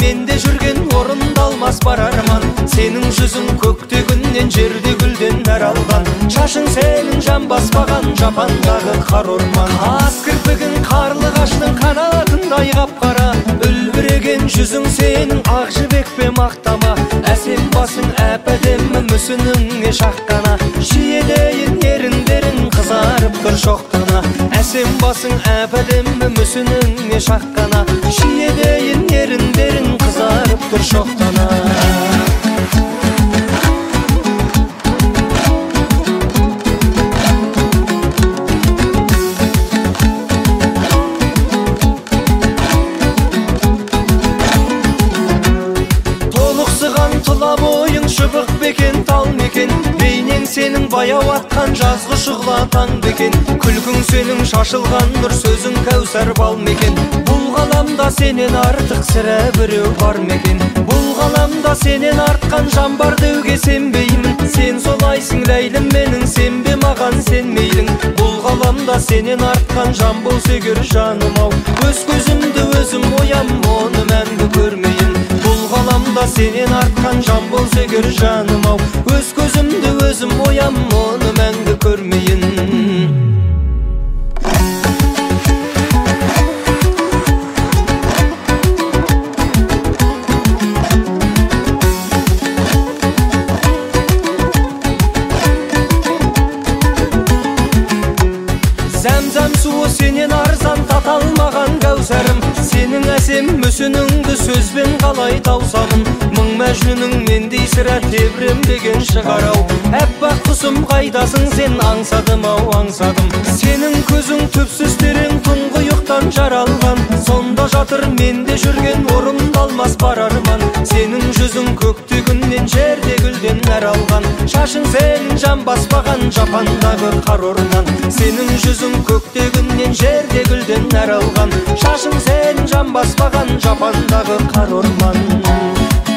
менде жүрген орындалмас бар арман. Сенің жүзің көкте күннен, жерде гүлден нәр алған. Шашың сенің жан баспаған жапандағы қар орман. Ас кірпігің қарлы қаштың қанатындай қап-қара. Үлбіреген жүзің сенің ақ жібек пе мақтама. Әсем басың әп-әдемі мүсініңе шаққана. Шиедейін еріндерің қызарып тұр шоқтана. Әсем басың әп-әдемі мүсініңе шаққана. Шиедейін еріндерің қызарып тұр шоқтана. Тұла бойың шыбық бекен, тал мекен. Бейнең сенің баяу атқан жазғы шұғла таң бекен. Күлкің сенің шашылған нұр, сөзің кәусар бал мекен. Бұл ғаламда сенен артық сірә біреу бар мекен. Бұл ғаламда сенен артқан жан бар деуге сенбеймін. Сен солайсың ләйлім менің, сенбе маған сен мейлің. Бұл ғаламда сенен артқан жан болса егер жаным ау, өз көзімді өзім оям, оны мәңгі көрмейін. Бұл ғаламда сенен артқан жан болса егер жаным ау, өз көзімді өзім оям, оны мәңгі көрмейін. Зәм-зәм суы сенен арзан, таталмаған кәусәрім. Сенің әсем мүсініңді сөзбен қалай таусамын. Мың мәжнүнің мендей сірә тебіренбеген шығар-ау. Әппақ құсым қайдасың сен, аңсадым ау, аңсадым. Сенің көзің түпсіз терең, тұңғиықтан жаралған. Сонда жатыр менде жүрген орындалмас бар арман. Сенің жүзің көкте күннен, жерде гүлден нәр алған. Шашың сенің жан баспаған жапандағы қар орман. Сенің жүзің көкте күннен, жерде гүлден нәр алған. Шашың сенің жан баспаған жапандағы қар орман.